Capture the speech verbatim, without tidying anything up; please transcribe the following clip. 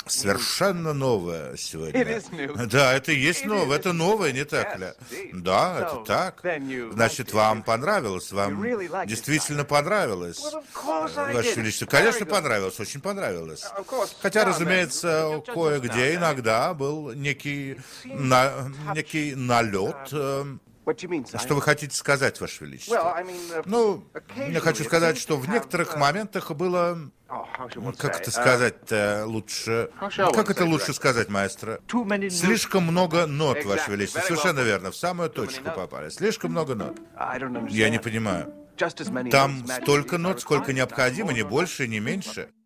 Совершенно новое сегодня. Да, это и есть новое, это новое, не так ли? Да, это так. Значит, вам понравилось, вам действительно понравилось, Ваше Величество. Конечно, понравилось, очень понравилось. Хотя, разумеется, кое-где иногда был некий, на, некий налет. э, Что вы хотите сказать, Ваше Величество? Ну, я хочу сказать, что в некоторых моментах было... Как это сказать-то лучше? Как это лучше сказать, маэстро? Слишком много нот, Ваше Величество. Совершенно верно, в самую точку попали. Слишком много нот. Я не понимаю. Там столько нот, сколько необходимо, не больше, не меньше.